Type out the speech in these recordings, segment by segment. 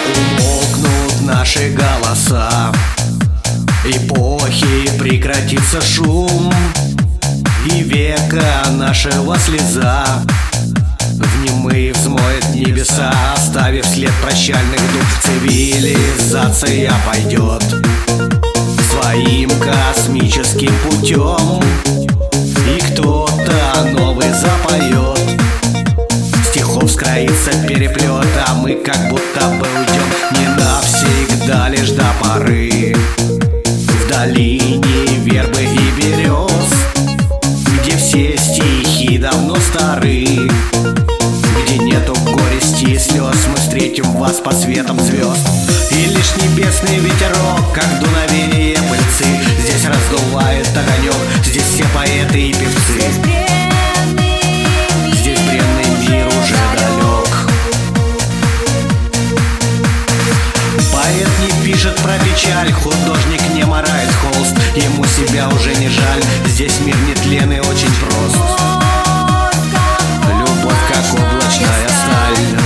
Умолкнут наши голоса, эпохи прекратится шум, и века нашего слеза внемы взмоет небеса, оставив след прощальных дум. Цивилизация пойдет своим космическим путем, и кто-то новый запоет, стихов скроится переплет, а мы как будто бы уйдем не навсегда, лишь до поры в долине вербы и берез, где все стихи давно стары, где нету горести и слез. Мы встретим вас под светом звезд, и лишь небесный ветерок, как дуновение пыльцы, здесь раздувает огонек, здесь все поэты и певцы. Здесь бренный мир уже далек. Поэт не пишет про печаль, художник не марает холст, ему себя уже не жаль. Здесь мир не тлен и очень прост. Любовь как облачная сталь.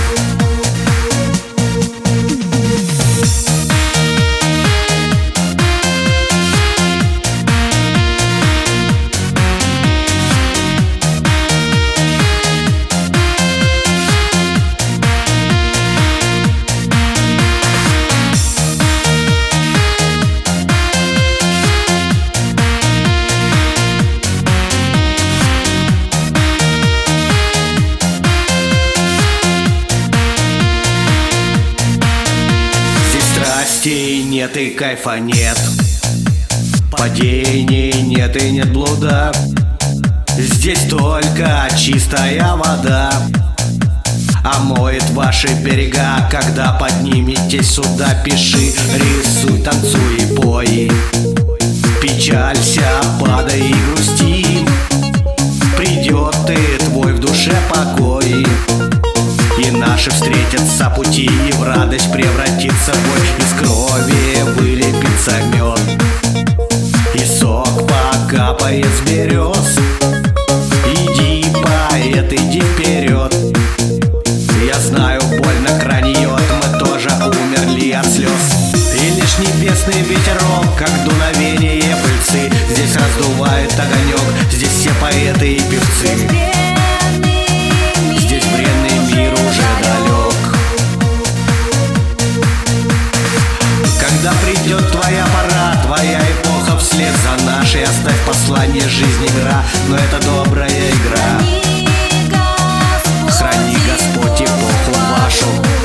Нет и кайфа нет, падений нет и нет блуда. Здесь только чистая вода омоет ваши берега. Когда подниметесь сюда, пиши, рисуй, танцуй и пой, печалься, падай и грусти, придет и твой в душе покой. И наши встретятся пути, и в радость превратится бой. Из крови вылепится мед, и сок покапает с берез. Иди, поэт, иди вперед. Я знаю, больно краньет, мы тоже умерли от слез. И лишь небесный ветерок, как дуновение пыльцы, здесь раздувает огонек, здесь все поэты и певцы. Здесь бренный мир уже далек. Когда придет твоя пора, твоя эпоха вслед за нашей, оставь послание жизни мира, но это добрая игра. Храни Господь эпоху вашу.